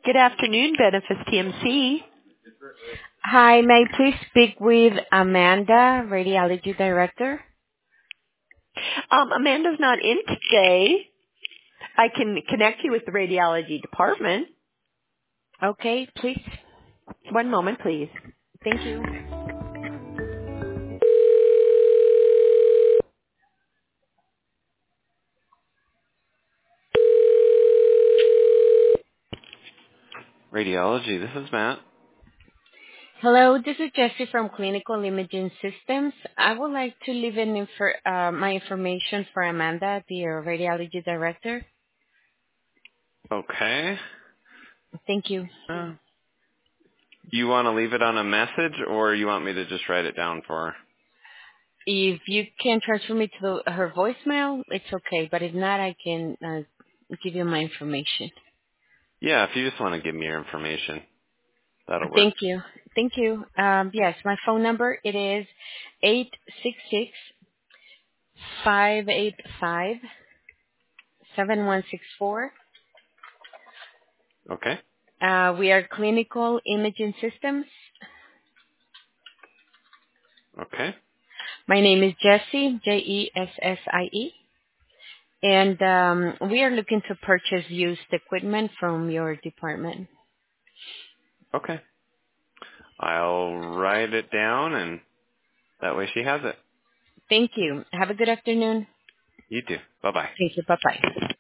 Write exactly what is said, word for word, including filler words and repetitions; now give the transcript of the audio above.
Good afternoon, Benefits T M C. Hi, may I please speak with Amanda, Radiology Director? Um, Amanda's not in today. I can connect you with the radiology department. Okay, please. One moment, please. Thank you. Radiology, this is Matt. Hello, this is Jessie from Clinical Imaging Systems. I would like to leave an infor- uh, my information for Amanda, the uh, Radiology Director. Okay. Thank you. Uh, you want to leave it on a message, or you want me to just write it down for her? If you can transfer me to the, her voicemail, it's okay, but if not, I can uh, give you my information. Yeah, if you just want to give me your information, that'll work. Thank you. Thank you. Um, yes, my phone number, it is eight six six, five eight five, seven one six four. Okay. Uh, we are Clinical Imaging Systems. Okay. My name is Jessie, J E S S I E, and um, we are looking to purchase used equipment from your department. Okay. I'll write it down, and that way she has it. Thank you. Have a good afternoon. You too. Bye-bye. Thank you. Bye-bye.